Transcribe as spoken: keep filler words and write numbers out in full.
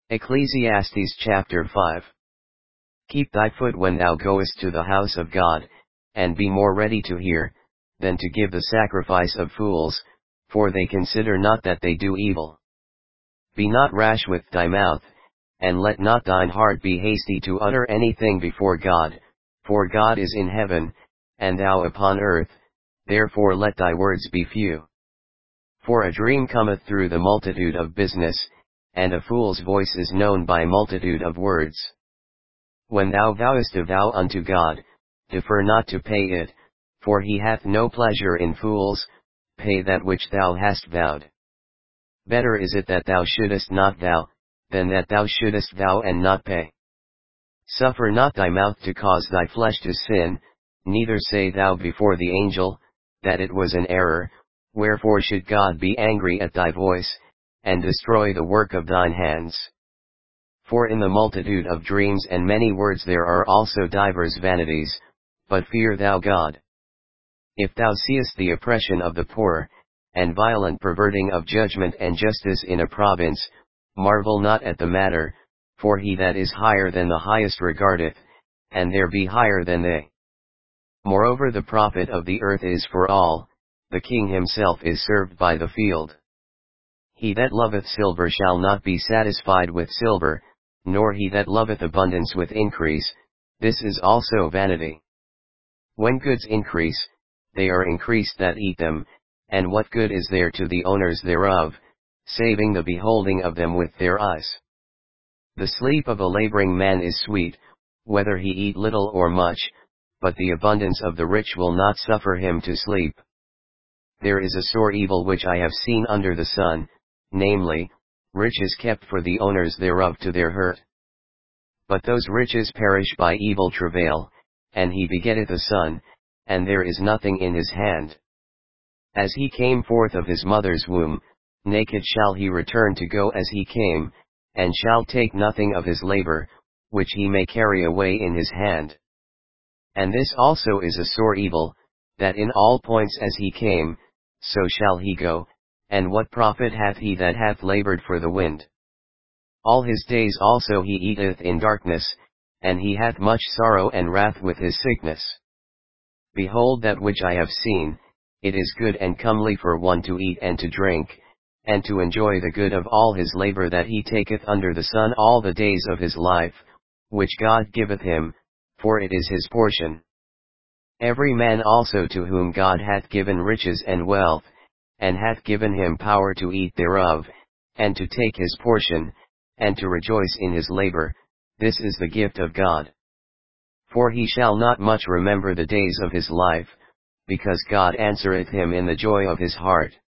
Ecclesiastes chapter five. Keep thy foot when thou goest to the house of God, and be more ready to hear, than to give the sacrifice of fools, for they consider not that they do evil. Be not rash with thy mouth, and let not thine heart be hasty to utter anything before God, for God is in heaven, and thou upon earth, therefore let thy words be few. For a dream cometh through the multitude of business, and a fool's voice is known by multitude of words. When thou vowest a vow unto God, defer not to pay it, for he hath no pleasure in fools. Pay that which thou hast vowed. Better is it that thou shouldest not vow, than that thou shouldest vow and not pay. Suffer not thy mouth to cause thy flesh to sin, neither say thou before the angel, that it was an error. Wherefore should God be angry at thy voice, and destroy the work of thine hands? For in the multitude of dreams and many words there are also divers vanities, but fear thou God. If thou seest the oppression of the poor, and violent perverting of judgment and justice in a province, marvel not at the matter, for he that is higher than the highest regardeth, and there be higher than they. Moreover the profit of the earth is for all, the king himself is served by the field. He that loveth silver shall not be satisfied with silver, nor he that loveth abundance with increase. This is also vanity. When goods increase, they are increased that eat them, and what good is there to the owners thereof, saving the beholding of them with their eyes? The sleep of a laboring man is sweet, whether he eat little or much, but the abundance of the rich will not suffer him to sleep. There is a sore evil which I have seen under the sun, namely, riches kept for the owners thereof to their hurt. But those riches perish by evil travail, and he begetteth a son, and there is nothing in his hand. As he came forth of his mother's womb, naked shall he return to go as he came, and shall take nothing of his labor, which he may carry away in his hand. And this also is a sore evil, that in all points as he came, so shall he go, and what profit hath he that hath labored for the wind? All his days also he eateth in darkness, and he hath much sorrow and wrath with his sickness. Behold that which I have seen, it is good and comely for one to eat and to drink, and to enjoy the good of all his labor that he taketh under the sun all the days of his life, which God giveth him, for it is his portion. Every man also to whom God hath given riches and wealth, and hath given him power to eat thereof, and to take his portion, and to rejoice in his labor, this is the gift of God. For he shall not much remember the days of his life, because God answereth him in the joy of his heart.